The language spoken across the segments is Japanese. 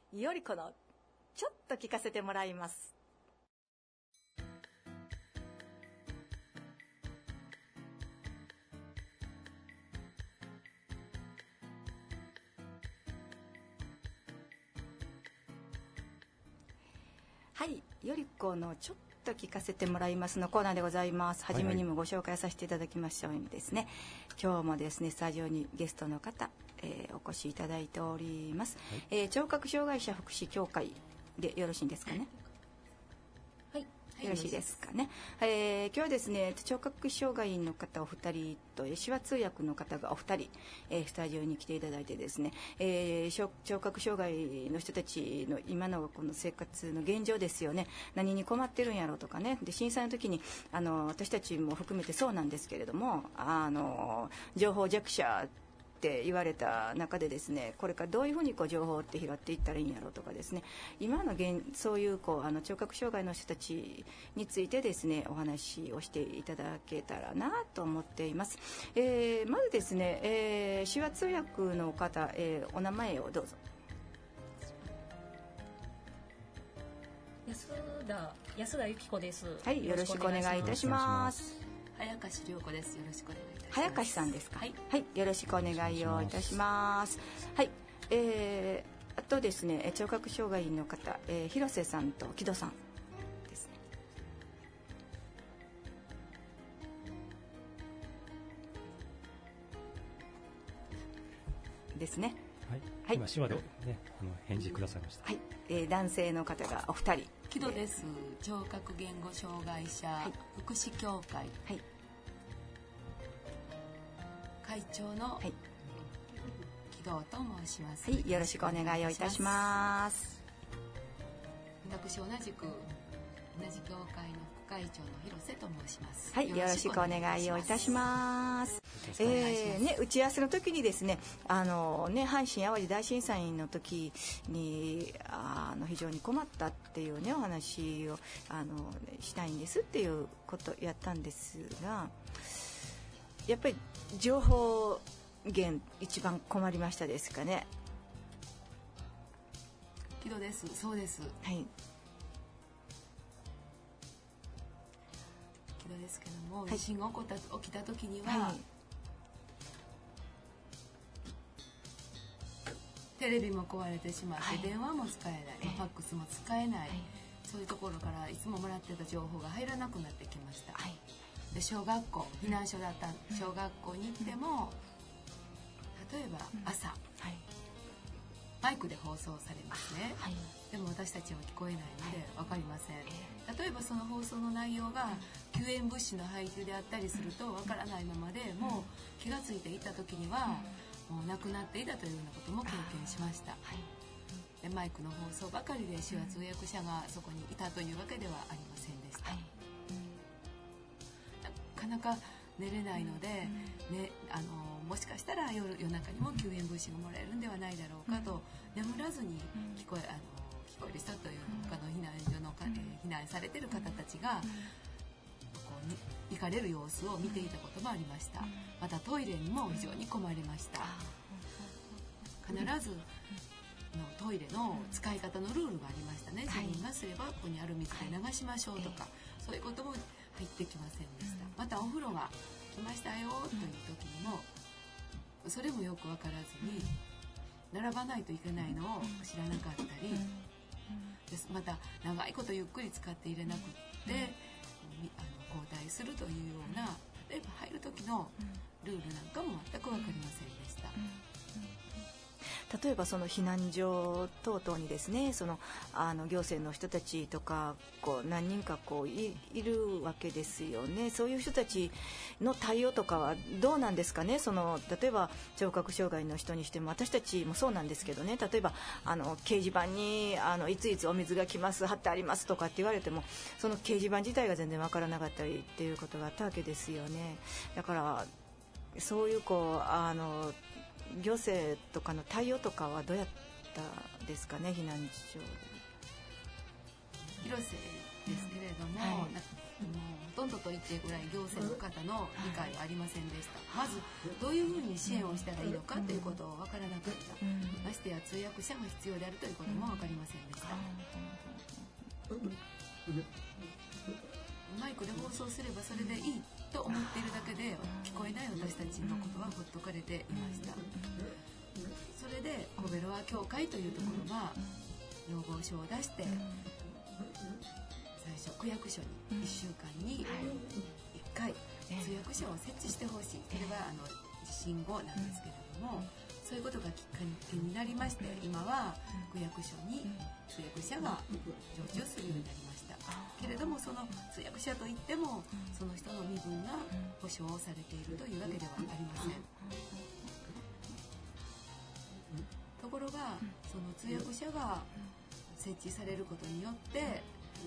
よりこのちょっと聞かせてもらいます。はい、よりこのちょっと聞かせてもらいますのコーナーでございます。初めにもご紹介させていただきましたようにですね、今日もですねスタジオにゲストの方、お越しいただいております、聴覚障害者福祉協会でよろしいんですかね。はい、よろしいですかね。今日はですね聴覚障害の方お二人と手話通訳の方がお二人、スタジオに来ていただいてですね、聴覚障害の人たちの今のこの生活の現状ですよね。何に困ってるんやろうとかね。で震災の時に私たちも含めてそうなんですけれども情報弱者って言われた中でですね、これからどういうふうに情報って拾っていったらいいんやろうとかですね、今のそういう聴覚障害の人たちについてですねお話をしていただけたらなと思っています。まずですね、手話通訳の方、お名前をどうぞ。 安田由紀子です。 はい、よろしくお願いいたします。 早川涼子です。よろしくお願いいたします。 早川さんですか。はい、はい、よろしくお願いをいたします。はい、あとですね聴覚障害の方、広瀬さんと木戸さんですね。 ですね。はい、はい、今手話で、ね、返事くださいました。 はい、男性の方がお二人。 木戸です。聴覚言語障害者福祉協会、はい、会長の木戸と申します。 はい、よろしくお願いをいたします。 私同じ協会の副会長の広瀬と申します。 はい、よろしくお願いをいたします。打ち合わせの時にですね、阪神・淡路大震災の時に非常に困ったっていうねお話をしたいんですっていうことやったんですが、やっぱり情報源一番困りましたですかね。 木戸です。そうです。 はい。 木戸ですけども、地震が起きた時には、テレビも壊れてしまって、電話も使えない、ファックスも使えない、そういうところからいつももらってた情報が入らなくなってきました。で小学校避難所だった小学校に行っても、例えば朝、マイクで放送されますね、でも私たちは聞こえないので分かりません。例えばその放送の内容が救援物資の配給であったりすると分からないままで、もう気が付いていた時にはもう亡くなっていたというようなことも経験しました。でマイクの放送ばかりで手話通訳者がそこにいたというわけではありませんでした。なかなか寝れないので、もしかしたら夜中にも救援物資がもらえるんではないだろうかと、眠らずに聞こえる人という他の避難所の避難されている方たちが行かれる様子を見ていたこともありました。またトイレにも非常に困りました。必ずトイレの使い方のルールがありましたね。自分がすればここにある水で流しましょうとか、そういうことも入ってきませんでした。またお風呂が来ましたよという時にも、それもよく分からずに並ばないといけないのを知らなかったりです。また長いことゆっくり使って入れなくって交代するというような、例えば入る時のルールなんかも全く分かりませんでした。 例えばその避難所等々にですね、行政の人たちとか何人かいるわけですよね。そういう人たちの対応とかはどうなんですかね。例えば聴覚障害の人にしても私たちもそうなんですけどね、例えば掲示板にいついつお水が来ます貼ってありますとかって言われても、その掲示板自体が全然わからなかったりっていうことがあったわけですよね。だからそういう行政とかの対応とかはどうやったですかね、避難所。 広瀬ですけれども、ほとんどと言っていいぐらい行政の方の理解はありませんでした。まずどういうふうに支援をしたらいいのかということを分からなかった。ましてや通訳者が必要であるということも分かりませんでした。マイクで放送すればそれでいいと思っているだけで聞こえない私たちのことはほっとかれていました。それでコベロア協会というところが要望書を出して、最初区役所に1週間に1回通訳者を設置してほしい。それは地震後なんですけれども、そういうことがきっかけになりまして、今は区役所に通訳者が常駐するようになりました。けれどもその通訳者といってもその人の身分が保障されているというわけではありません。ところがその通訳者が設置されることによって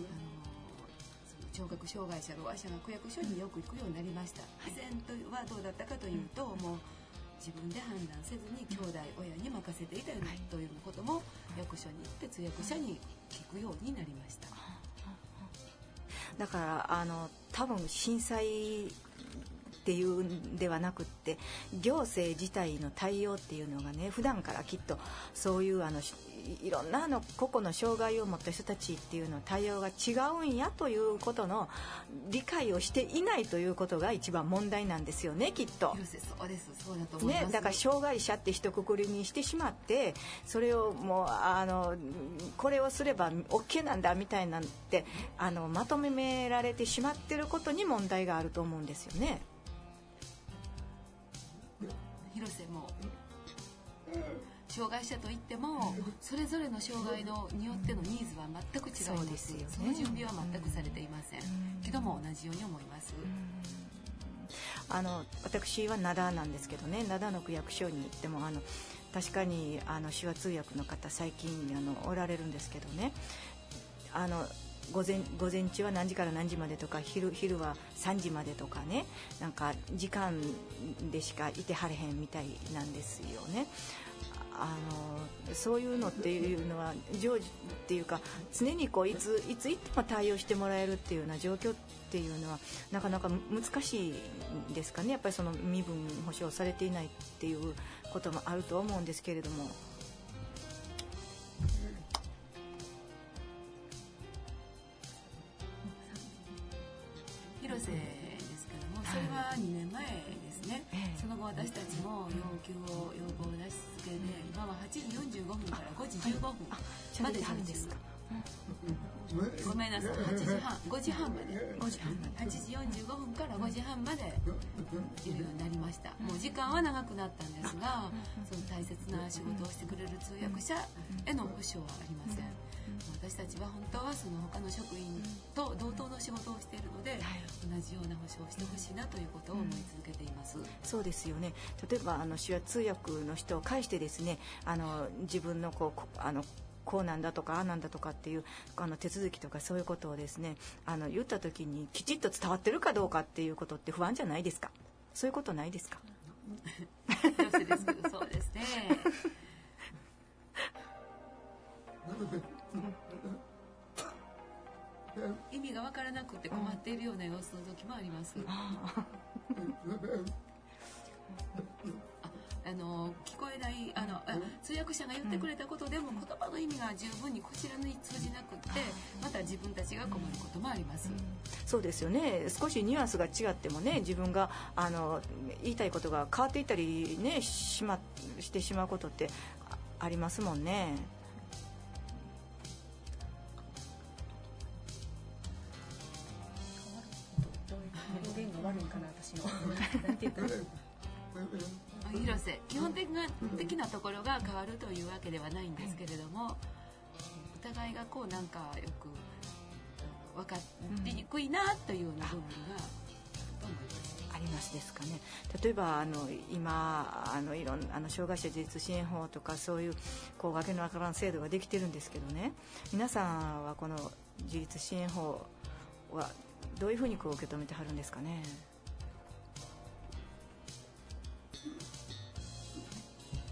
その聴覚障害者ろうあ者が区役所によく行くようになりました。以前はどうだったかというと、もう自分で判断せずに兄弟親に任せていたようなということも役所に行って通訳者に聞くようになりました。 だから多分震災っていうんではなくって、行政自体の対応っていうのがね、普段からきっとそういういろんな個々の障害を持った人たちっていうの対応が違うんやということの理解をしていないということが一番問題なんですよね、きっと。 そうです、そうだと思います、 ね、だから障害者って一括りにしてしまって、それをもうこれをすれば OK なんだみたいなんてまとめられてしまってることに問題があると思うんですよね。 広瀬も障害者といってもそれぞれの障害によってのニーズは全く違います。そうですよね。その準備は全くされていませんけども同じように思います。 私は灘なんですけどね、灘の区役所に行っても確かに手話通訳の方最近おられるんですけどね、午前中は何時から何時までとか、昼は3時までとかね、なんか時間でしかいてはれへんみたいなんですよね。そういうのっていうのは常時っていうか、常にいつ行っても対応してもらえるっていうような状況っていうのはなかなか難しいですかね。やっぱりその身分保障されていないっていうこともあると思うんですけれども。 広瀬ですけども、それは2年前ですね。その後私たちも要望を出し続けて、今は8時45分から5時15分までなんですか。ごめんなさい、5時半まで8時45分から5時半までいるようになりました。もう時間は長くなったんですが、その大切な仕事をしてくれる通訳者への保障はありません。私たちは本当はその他の職員と同等の仕事をしているので、同じような保障をしてほしいなということを思い続けています。 そうですよね。例えば手話通訳の人を介してですね、自分のこうなんだとかああなんだとかっていう手続きとかそういうことをですね言った時にきちっと伝わってるかどうかっていうことって不安じゃないですか。そういうことないですか。 よせですけど、そうですね。意味が分からなくて困っているような様子の時もあります。聞こえない通訳者が言ってくれたことでも言葉の意味が十分にこちらに通じなくって、また自分たちが困ることもあります。 そうですよね。少しニュアンスが違ってもね、自分が言いたいことが変わっていたりねしてしまうことってありますもんね。 表現が悪いかな、私のなんていうか広瀬、基本的なところが変わるというわけではないんですけれども、お互いがなんかよく分かりにくいなというような部分がありますですかね。例えば今いろんな障害者自立支援法とかそういうわけのわからん制度ができてるんですけどね、皆さんはこの自立支援法はどういうふうに受け止めてはるんですかね。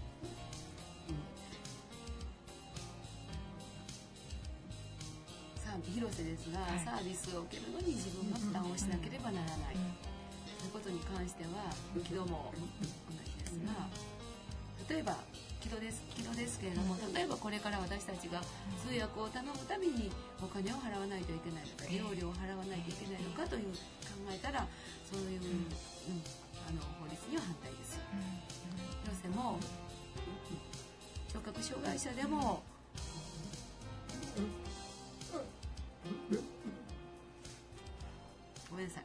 さあ広瀬ですが、サービスを受けるのに自分が負担をしなければならない、そういうことに関しては木戸も同じですが、例えば木戸ですけれども、例えばこれから私たちが通訳を頼むためにお金を払わないといけないのか、利用料を払わないといけないのかという考えたら、そういう、法律には反対です。広瀬も聴覚障害者でもごめんなさい、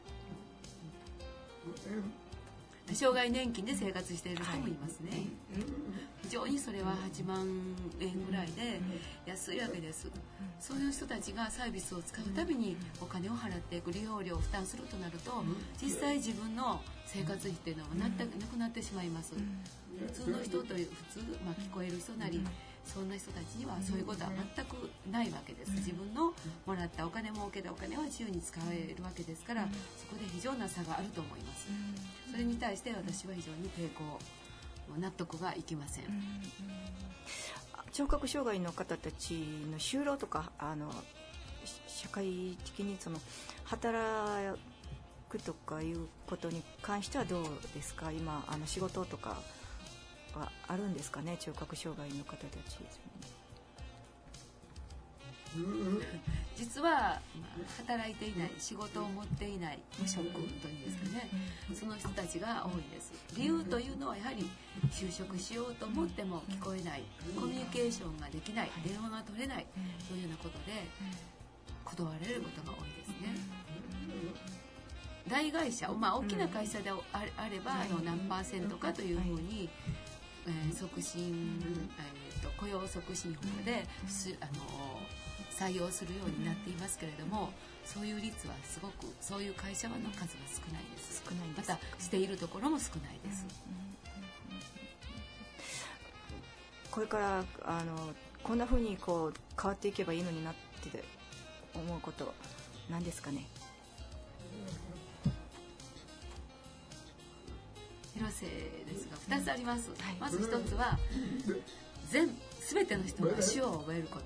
障害年金で生活している人もいますね。非常にそれは8万円ぐらいで安いわけです。そういう人たちがサービスを使うたびにお金を払っていく、利用料を負担するとなると、実際自分の生活費っていうのはなくなってしまいます。普通の人という普通、聞こえる人なりそんな人たちにはそういうことは全くないわけです。自分のもらったお金、儲けたお金は自由に使えるわけですから、そこで非常な差があると思います。それに対して私は非常に抵抗、納得がいきません。 聴覚障害の方たちの就労とか社会的に働くとかいうことに関してはどうですか？今仕事とかはあるんですかね、聴覚障害の方たち。 実は、働いていない、仕事を持っていない、無職というんですかね、その人たちが多いです。理由というのはやはり就職しようと思っても聞こえない、コミュニケーションができない、電話が取れないというようなことで断られることが多いですね。大会社、大きな会社であれば何%かというふうに、促進、雇用促進法で採用するようになっていますけれども、そういう率はすごく、そういう会社の数が少ないです。またしているところも少ないです。 これからこんな風に変わっていけばいいのになって思うことなんですかね？ 広瀬ですが2つあります。まず1つは全ての人が手話を覚えること。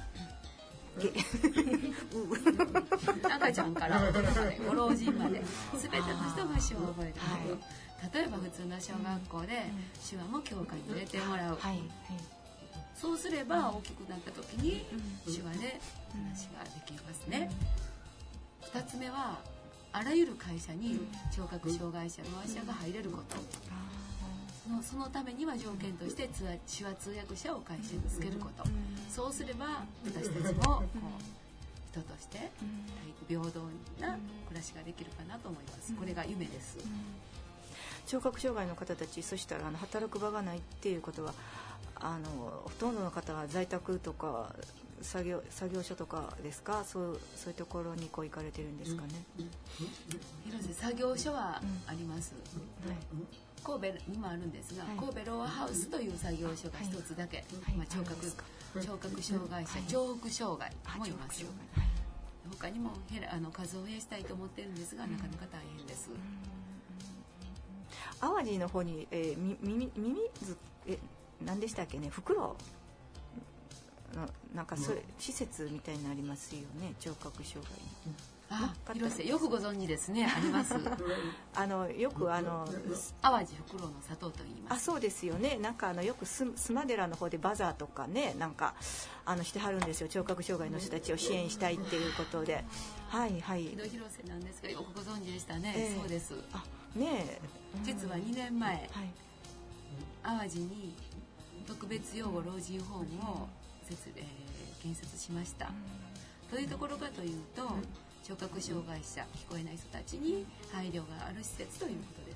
赤ちゃんからご老人まで全ての人が手話を覚えること。例えば普通の小学校で手話も教科に入れてもらう。そうすれば大きくなった時に手話で話ができますね。2つ目はあらゆる会社に聴覚障害者の話者が入れること。そのためには条件として手話通訳者を会社につけること。そうすれば私たちも人として平等な暮らしができるかなと思います。これが夢です。 聴覚障害の方たち、そしたら働く場がないっていうことはほとんどの方は在宅とか作業所とかですか？そういうところに行かれてるんですかね？ 広瀬、作業所はあります。神戸にもあるんですが、神戸ローアハウスという作業所が一つだけ、聴覚障害者、聴覚障害もいます。他にも数を増やしたいと思ってるんですが、なかなか大変です。 淡路の方に、何でしたっけね、袋なんかそういう施設みたいになりますよね、聴覚障害。 広瀬よくご存知ですね。あります。 よく淡路袋の里と言います。 そうですよね。なんかよく須磨寺の方でバザーとかね、なんかしてはるんですよ。聴覚障害の人たちを支援したいっていうことで。広瀬なんですが、よくご存知でしたね。そうです。 ね、 実は2年前、淡路に特別養護老人ホームを建設しました。どういうところかというと、聴覚障害者、聞こえない人たちに配慮がある施設ということです。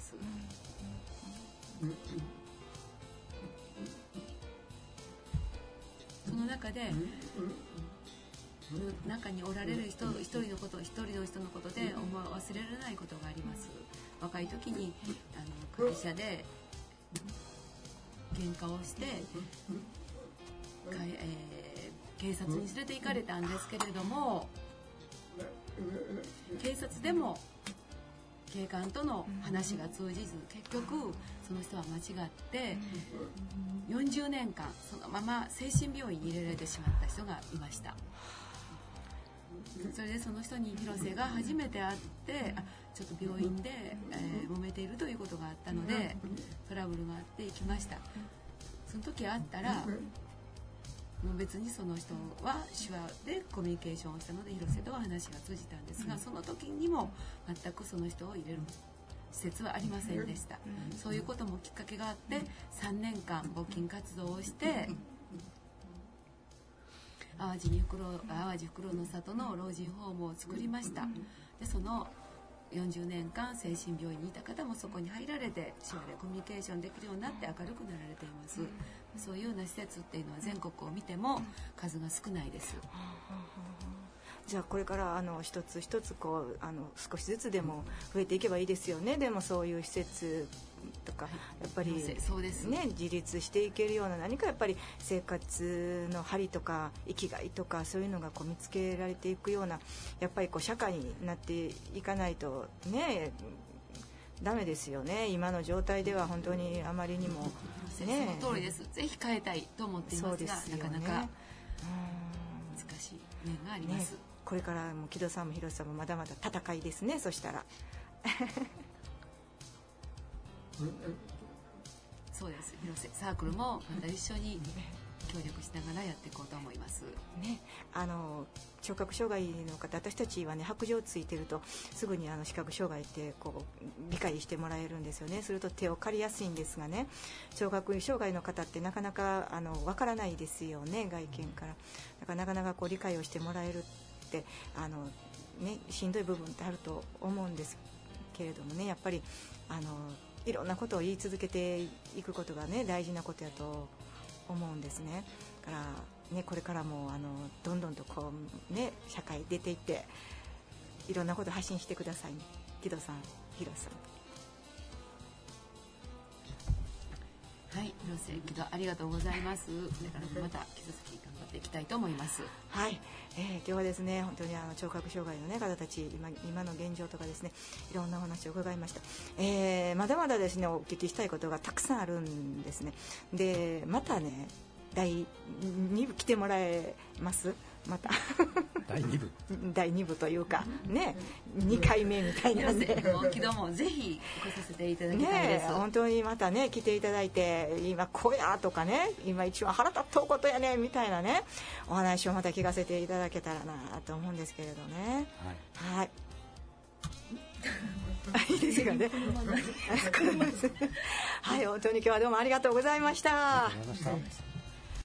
その中で中におられる一人の人のことで忘れられないことがあります。若い時に会社で喧嘩をして、警察に連れて行かれたんですけれども、警察でも警官との話が通じず、結局その人は間違って40年間そのまま精神病院に入れられてしまった人がいました。 それでその人に広瀬が初めて会ってちょっと病院で、揉めているということがあったのでトラブルがあって行きました。その時会ったらもう別にその人は手話でコミュニケーションをしたので広瀬とは話が通じたんですが、その時にも全くその人を入れる施設はありませんでした。そういうこともきっかけがあって3年間募金活動をして淡路ふくろの里の老人ホームを作りました。でその40年間精神病院にいた方もそこに入られて手話でコミュニケーションできるようになって明るくなられています。そういうような施設っていうのは全国を見ても数が少ないです。 じゃあこれから一つ一つこう少しずつでも増えていけばいいですよね。でもそういう施設とかやっぱり、 そうですね、自立していけるような何かやっぱり生活の張りとか生きがいとかそういうのがこう見つけられていくようなやっぱりこう社会になっていかないとねダメですよね。今の状態では本当にあまりにもね。 その通りです。ぜひ変えたいと思っていますが、なかなか難しい面があります、 ね、これからも木戸さんも広瀬さんもまだまだ戦いですね。そしたらそうです。広瀬サークルもまた一緒に協力しながらやっていこうと思います、 ね、聴覚障害の方、私たちはね白状ついてるとすぐに視覚障害ってこう理解してもらえるんですよね。すると手を借りやすいんですがね、聴覚障害の方ってなかなかわからないですよね、外見から。だからなかなかこう理解をしてもらえるってね、しんどい部分ってあると思うんですけれどもね、やっぱりいろんなことを言い続けていくことがね大事なことやと思うんですね。だからね、これからもどんどんとこうね社会出ていっていろんなことを発信してくださいね。木戸さん、広瀬さん。 はい、広瀬木戸ありがとうございます。これからもまた木戸崎頑張っていきたいと思います。 はい、今日はですね本当に聴覚障害の、ね、方たち今の現状とかですねいろんなお話を伺いました。まだまだですねお聞きしたいことがたくさんあるんですね。でまたね第2部来てもらえます？また第2部第2部というかね2回目みたいなんで木戸もぜひ来させていただきたいです、 ね、本当にまたね来ていただいて今こうやとかね今一番腹立っとうことやねみたいなねお話をまた聞かせていただけたらなと思うんですけれどね。はい、いいですかねはい、本当に今日はどうもありがとうございました。 ありがとうございました。